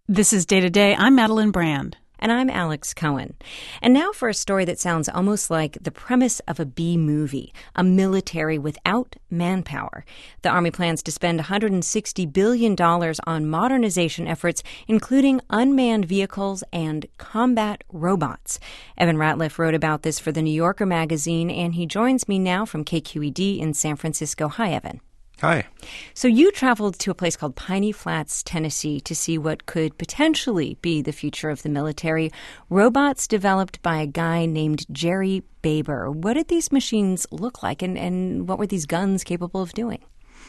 This is Day to Day. I'm Madeline Brand. And I'm Alex Cohen. And now for a story that sounds almost like the premise of a B-movie, a military without manpower. The Army plans to spend $160 billion on modernization efforts, including unmanned vehicles and combat robots. Evan Ratliff wrote about this for The New Yorker magazine, and he joins me now from KQED in San Francisco. Hi, Evan. Hi. So you traveled to a place called Piney Flats, Tennessee, to see what could potentially be the future of the military. Robots developed by a guy named Jerry Baber. What did these machines look like, and what were these guns capable of doing?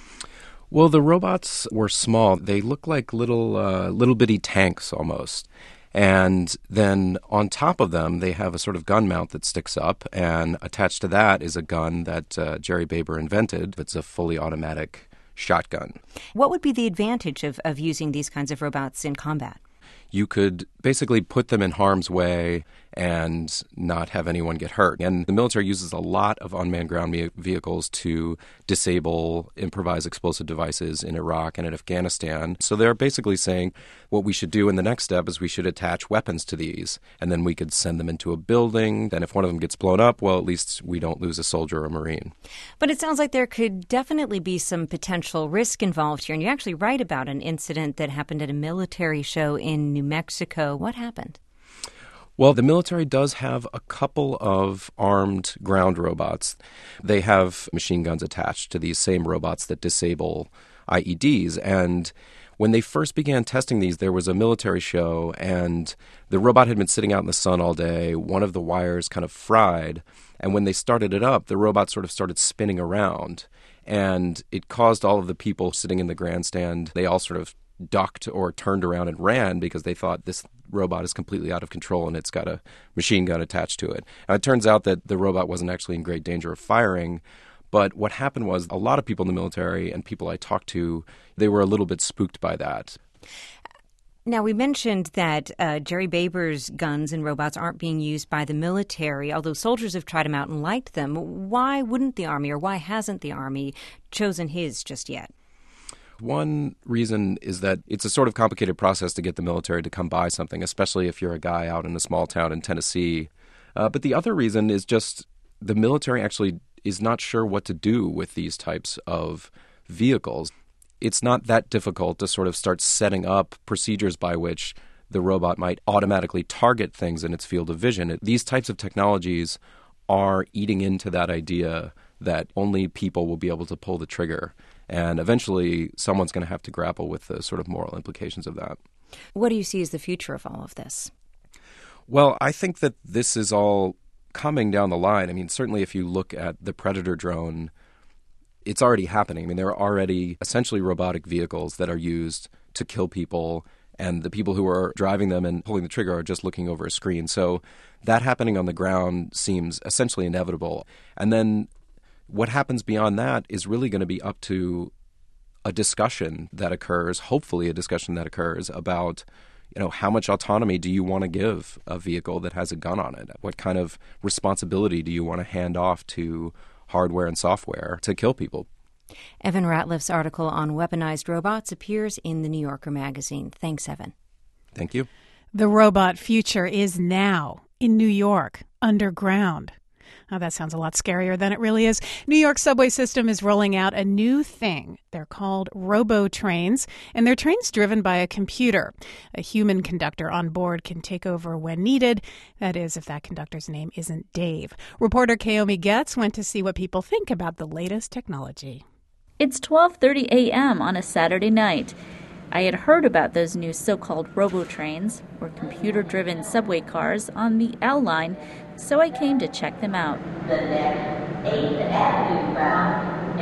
Well, the robots were small. They look like little bitty tanks almost. And then on top of them, they have a sort of gun mount that sticks up, and attached to that is a gun that Jerry Baber invented. It's a fully automatic shotgun. What would be the advantage of using these kinds of robots in combat? You could basically put them in harm's way and not have anyone get hurt. And the military uses a lot of unmanned ground vehicles to disable improvised explosive devices in Iraq and in Afghanistan. So they're basically saying what we should do in the next step is we should attach weapons to these, and then we could send them into a building. And if one of them gets blown up, well, at least we don't lose a soldier or a Marine. But it sounds like there could definitely be some potential risk involved here. And you actually write about an incident that happened at a military show in New Mexico. What happened? Well, the military does have a couple of armed ground robots. They have machine guns attached to these same robots that disable IEDs. And when they first began testing these, there was a military show, and the robot had been sitting out in the sun all day. One of the wires kind of fried. And when they started it up, the robot sort of started spinning around. And it caused all of the people sitting in the grandstand, they all sort of ducked or turned around and ran because they thought this robot is completely out of control and it's got a machine gun attached to it. Now, it turns out that the robot wasn't actually in great danger of firing, but what happened was a lot of people in the military and people I talked to, they were a little bit spooked by that. Now, we mentioned that Jerry Baber's guns and robots aren't being used by the military, although soldiers have tried them out and liked them. Why wouldn't the Army, or why hasn't the Army chosen his just yet? One reason is that it's a sort of complicated process to get the military to come buy something, especially if you're a guy out in a small town in Tennessee. But the other reason is just the military actually is not sure what to do with these types of vehicles. It's not that difficult to sort of start setting up procedures by which the robot might automatically target things in its field of vision. These types of technologies are eating into that idea that only people will be able to pull the trigger. And eventually, someone's going to have to grapple with the sort of moral implications of that. What do you see as the future of all of this? Well, I think that this is all coming down the line. I mean, certainly if you look at the Predator drone, it's already happening. I mean, there are already essentially robotic vehicles that are used to kill people, and the people who are driving them and pulling the trigger are just looking over a screen. So that happening on the ground seems essentially inevitable. And then what happens beyond that is really going to be up to a discussion that occurs, hopefully a discussion that occurs about, how much autonomy do you want to give a vehicle that has a gun on it? What kind of responsibility do you want to hand off to hardware and software to kill people? Evan Ratliff's article on weaponized robots appears in The New Yorker magazine. Thanks, Evan. Thank you. The robot future is now in New York, underground. Oh, that sounds a lot scarier than it really is. New York subway system is rolling out a new thing. They're called robo-trains, and they're trains driven by a computer. A human conductor on board can take over when needed. That is, if that conductor's name isn't Dave. Reporter Kaomi Getz went to see what people think about the latest technology. It's 12:30 a.m. on a Saturday night. I had heard about those new so-called robo-trains, or computer-driven subway cars, on the L line, so I came to check them out. The next 8th Avenue bound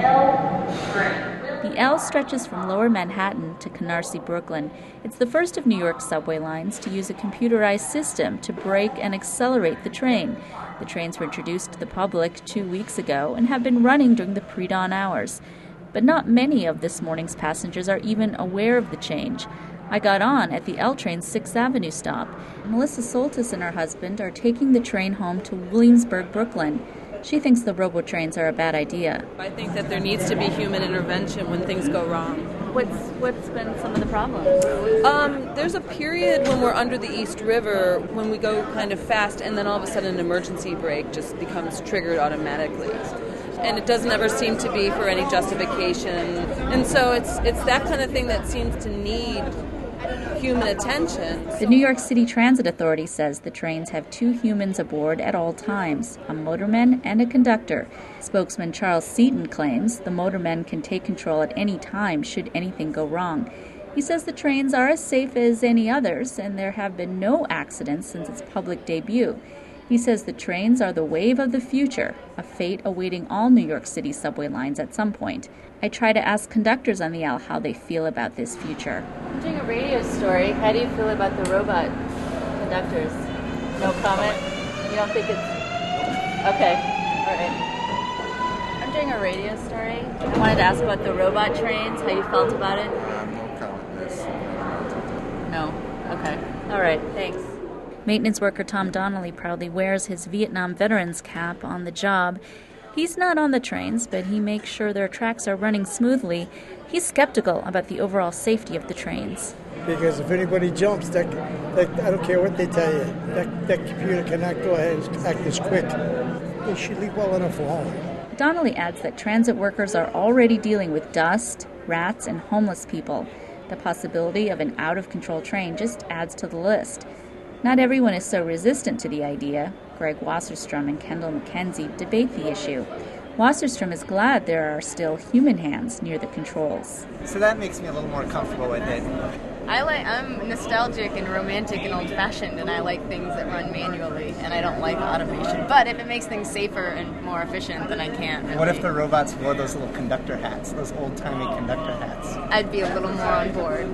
L train. The L stretches from Lower Manhattan to Canarsie, Brooklyn. It's the first of New York's subway lines to use a computerized system to brake and accelerate the train. The trains were introduced to the public 2 weeks ago and have been running during the pre-dawn hours. But not many of this morning's passengers are even aware of the change. I got on at the L train's 6th Avenue stop. Melissa Soltis and her husband are taking the train home to Williamsburg, Brooklyn. She thinks the robo-trains are a bad idea. I think that there needs to be human intervention when things go wrong. What's been some of the problems? There's a period when we're under the East River when we go kind of fast, and then all of a sudden an emergency brake just becomes triggered automatically. And it doesn't ever seem to be for any justification. And so it's that kind of thing that seems to need human attention. The New York City Transit Authority says the trains have 2 humans aboard at all times, a motorman and a conductor. Spokesman Charles Seaton claims the motorman can take control at any time should anything go wrong. He says the trains are as safe as any others, and there have been no accidents since its public debut. He says the trains are the wave of the future, a fate awaiting all New York City subway lines at some point. I try to ask conductors on the L how they feel about this future. I'm doing a radio story. How do you feel about the robot conductors? No comment? You don't think it's... Okay. All right. I'm doing a radio story. I wanted to ask about the robot trains, how you felt about it. No comment, miss. No. Okay. All right. Thanks. Maintenance worker Tom Donnelly proudly wears his Vietnam veteran's cap on the job. He's not on the trains, but he makes sure their tracks are running smoothly. He's skeptical about the overall safety of the trains. Because if anybody jumps, I don't care what they tell you, that computer cannot go ahead and act as quick. They should leave well enough alone. Donnelly adds that transit workers are already dealing with dust, rats, and homeless people. The possibility of an out-of-control train just adds to the list. Not everyone is so resistant to the idea. Greg Wasserstrom and Kendall McKenzie debate the issue. Wasserstrom is glad there are still human hands near the controls. So that makes me a little more comfortable with it. I'm nostalgic and romantic and old-fashioned, and I like things that run manually, and I don't like automation. But if it makes things safer and more efficient, then I can't. Really. What if the robots wore those little conductor hats, those old-timey conductor hats? I'd be a little more on board.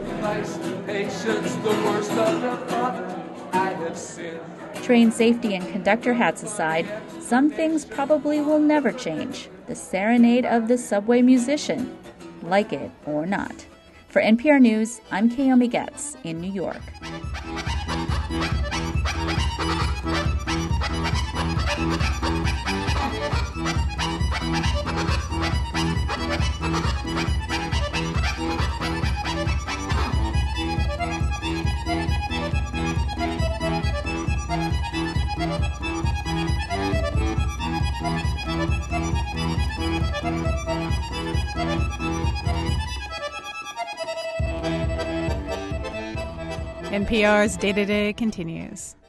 Train safety and conductor hats aside, some things probably will never change. The serenade of the subway musician, like it or not. For NPR News, I'm Kayomi Getz in New York. NPR's Day to Day continues.